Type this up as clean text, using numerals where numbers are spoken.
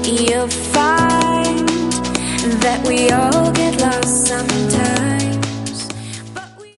You'll find that we all get lost sometimes.